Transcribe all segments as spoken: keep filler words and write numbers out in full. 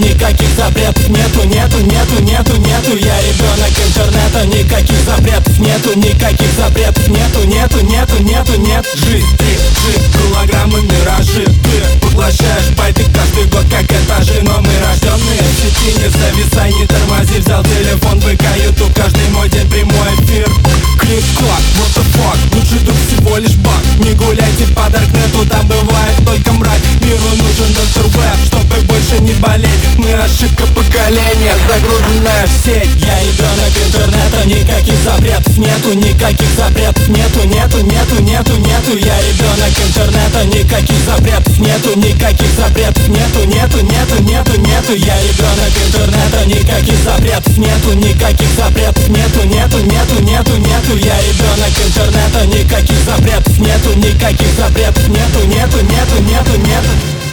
никаких запретов нету, нету, нету, нету, нету. Я ребенок интернета, никаких запретов нету, никаких запретов нету, нету, нету, нету, нет. Жизнь, ты, жизнь, килограммы, миражи. Ты поглощаешь байты каждый год, как этажи. Но мы рожденные в сети, не зависай, не тормози. Взял телефон, ВК, ютуб, каждый мой день прямой эфир. Клик-клак, what the fuck, лучший друг всего лишь баг. Не гуляйте по даркнету, там бывает только мрак. Миру нужен доктор Веб, чтобы больше не болеть. Мы ошибка поколения, загруженная в сеть. Я ребенок интернета, никаких запретов нету, никаких запретов нету, нету, нету, нету, нету. Я ребенок интернета, никаких запретов нету, никаких запретов нету, нету, нету, нету, нету. Я ребенок интернета, никаких запретов нету, никаких запретов нету, нету, нету, нету, нету. Я ребенок интернета, никаких запретов нету, никаких запретов нету, нету, нету, нету, нету.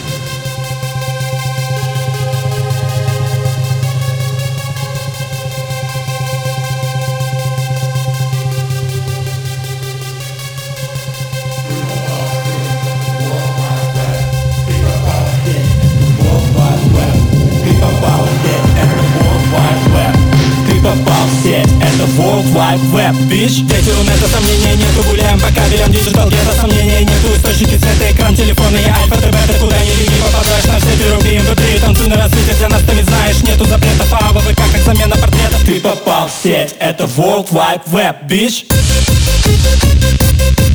Это World Wide Web, bitch. Дети рунета, сомнений нету, гуляем пока берем диджитал. Где-то сомнений нету, источники света, экран, телефона. Я альфа, ты бета, куда ни беги, попадаешь на все пируби, эм пэ три. Танцуй на рассвете, для нас ты ведь знаешь, нету запретов, а в ВК как замена портрета. Ты попал в сеть, это World Wide Web, bitch.